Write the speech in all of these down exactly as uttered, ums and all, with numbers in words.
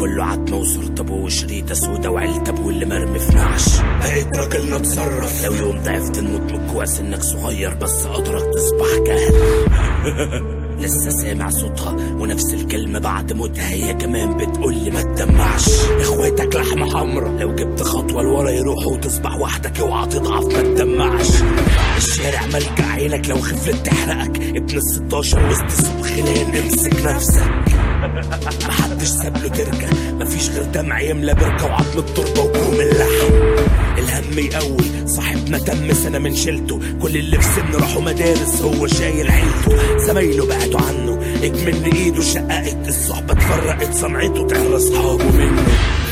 كله عتمة وصورة ابوه وشريطة سودا وعيلة ابوه اللي مرمي في نعش. بقيت راجل نتصرف، لو يوم ضعفت نموت من الجوع سنك صغير بس قدرك تصبح كهل. لسه سامع صوتها ونفس الكلمة بعد موتها هي كمان بتقولي ما تدمعش. اخواتك لحمة حمرا، لو جبت خطوة لورا يروحوا وتصبح وحدك، اوعى تضعف ما تدمعش. الشارع ملجأ عينك، لو خفلت تحرقك. ابن الستاشر وسط سوق خلان، امسك نفسك. محدش سابله تركة، مفيش غير دمع يملى بركة وعظم التربة وكوم اللحم. الهم يقوي صاحبنا تم سنة من شيلته، كل اللي في سنه راحوا مدارس هو شايل عيلته. زمايله بعدوا عنه، اجمل ايده شققت، الصحبة اتفرقت صنعته تعرى اصحابه منه.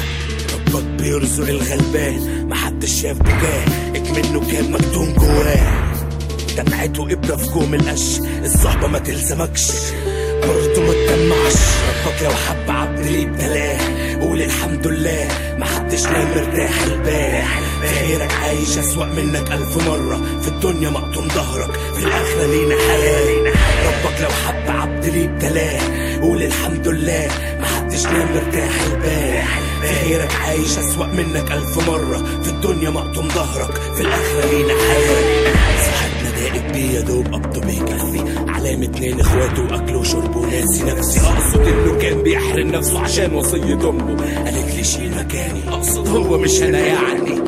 ربك بيرزق الغلبان، محدش شاف بكاه، اجمنه كان مكتوم جواه. دمعته ابرة في كوم القش، الصحبة ما تلزمكش برضه ما تدمعش. ربك لو حب عبد ليه ابتلاه، قول الحمد لله محدش نام مرتاح البال. في غيرك عايش اسوأ منك الف مرة، في الدنيا مقطوم ظهرك، في الاخرة لينا حياة. ربك لو حب عبد ليه ابتلاه، قول الحمد لله محدش نام مرتاح البال. في غيرك عايش اسوأ منك الف مرة، في الدنيا مقطوم ظهرك، في الاخرة لينا حياة. صاحبنا داقت بيه يا دوب قبضه بيكفي، علامة اتنين اخواته واكله وشربه وناسي نفسي. اقصد انه كان بيحرم نفسه عشان وصية امه، قالت لي شيل مكاني، اقصد هو مش انا يعني.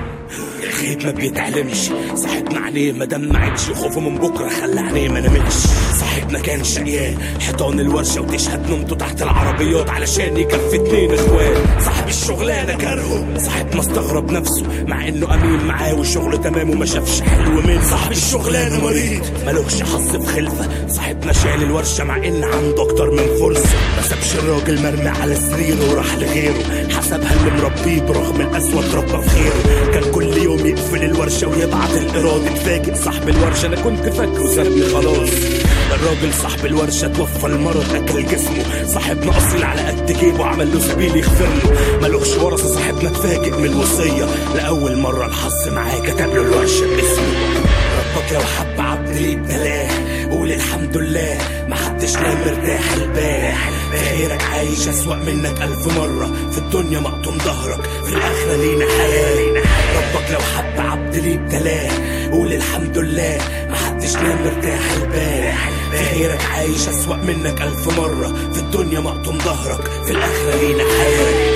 الخيط ما بيتعلمش، صاحبنا عليه ما دمعتش، خوفه من بكره خلى عينيه ما نامتش. صاحبنا كان شقيان، حيطان الورشه وتشهد نومته تحت العربيات علشان يكفي اتنين اخوات. صاحب الشغلانه كرهه، صاحبنا استغرب نفسه مع انه امين معاه وشغله تمام وما شافش حلو من. صاحب الشغلانه مريض ملوش حظ في خلفه، صاحبنا شال الورشه مع ان عنده اكتر من فرصه. ما سابش الراجل مرمي على سريره وراح لغيره، حسبها اللي مربيه برغم القسوه اتربى في خيره. كان كل يوم يقفل الورشه ويبعت الايراد، اتفاجئ صاحب الورشه انا كنت فاكره سابني خلاص. الراجل صاحب الورشه توفى المرض اكل جسمه، صاحبنا اصيل على قد جيبه عمل له سبيل يغفر له. ملوش ورثه صاحبنا اتفاجئ من الوصيه، لاول مره الحظ معاه كتب له الورشه باسمه. ربك لو حب عبد ليه ابتلاه، قول الحمد لله محدش نام مرتاح البال. في غيرك عايش اسوأ منك الف مرة، في الدنيا مقطوم ظهرك، في الاخرة لينا حياة. ربك لو حب عبد ليه ابتلاه، قول الحمد لله محدش نام مرتاح البال. في غيرك عايش اسوأ منك الف مرة، في الدنيا مقطوم ظهرك، في الاخرة لينا حياة.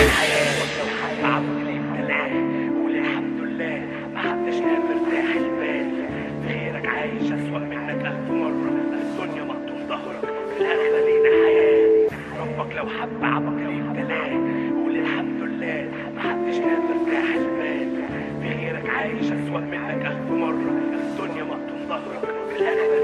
عايش أسوأ منك ألف مرة، الدنيا مقطوم ظهرك، في الآخرة لينا حياة. ربك لو حب عبك ليه ابتلاه، قول الحمد لله محدش نام مرتاح البال. في غيرك عايش أسوأ منك ألف مرة، الدنيا مقطوم ظهرك، في الآخرة